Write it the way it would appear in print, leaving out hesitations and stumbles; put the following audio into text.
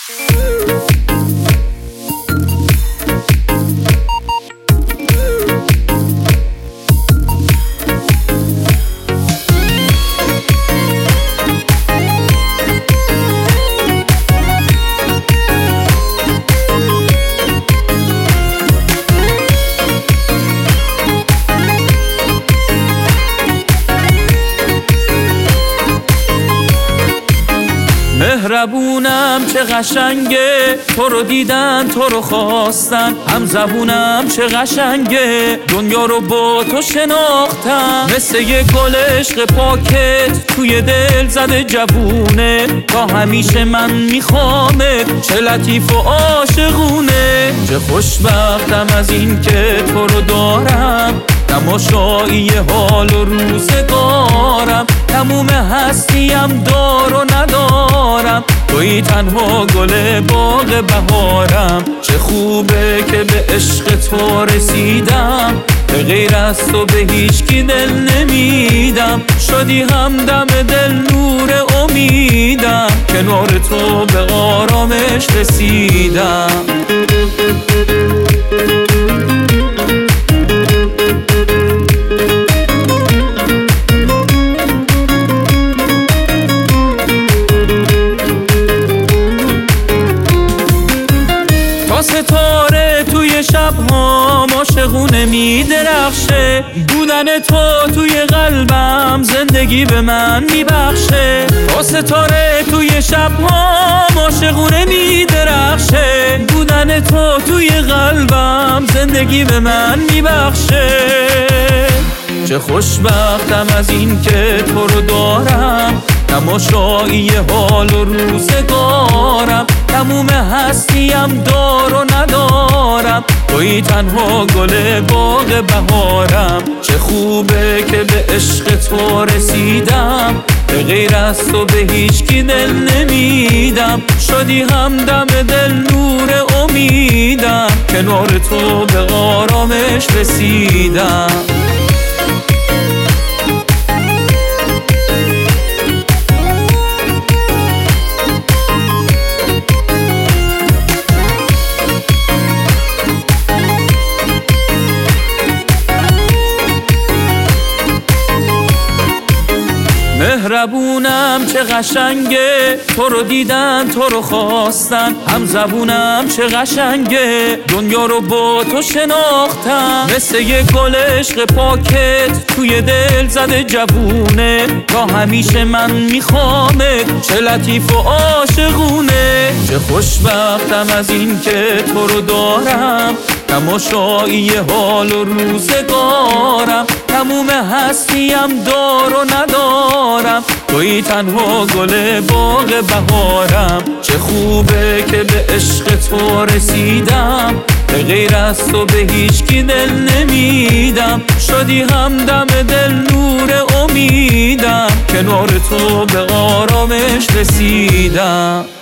مهربونم چه قشنگه، تو رو دیدن تو رو خواستن، هم زبونم چه قشنگه، دنیا رو با تو شناختم. مثل یه گل عشق پاکت توی دل زده جوونه، تا همیشه من میخوامت، چه لطیف و عاشقونه. چه خوشبختم از این که تو رو دارم، تماشایی حال و روزگارم. تموم هستیم دار و ندارم، توی تنها گل باغ بهارم. چه خوبه که به عشق تو رسیدم، به غیر از تو به هیچ کی دل نمیدم. شدی همدم دل نور امیدم، کنار تو به آرامش رسیدم. ستاره توی شب‌ها عاشقونه میدرخشه، بودن تو توی قلبم زندگی به من میبخشه. تا ستاره توی شب‌ها عاشقونه میدرخشه، بودن تو توی قلبم زندگی به من میبخشه. چه خوشبختم از این که تو رو دارم، تماشایی حال و روزگارم. تموم هستیم دار و ندارم، توی تنها گل باغ بهارم. چه خوبه که به عشق تو رسیدم، به غیر از تو به هیچ کی دل نمیدم. شدی همدم دل نور امیدم، کنار تو به آرامش رسیدم. مهربونم چه قشنگه، تو رو دیدن تو رو خواستن، هم زبونم چه قشنگه، دنیا رو با تو شناختم. مثل یه گل عشق پاکت توی دل زده جوونه، تا همیشه من میخوامت، چه لطیف و عاشقونه. چه خوشبختم از این که تو رو دارم، تماشایی حال و روزگارم. تموم هستیم دار و ندارم، توی تنها گل باغ بهارم. چه خوبه که به عشق تو رسیدم، به غیر از تو به هیچ کی دل نمیدم. شدی همدم دل نور امیدم، کنار تو به آرامش رسیدم.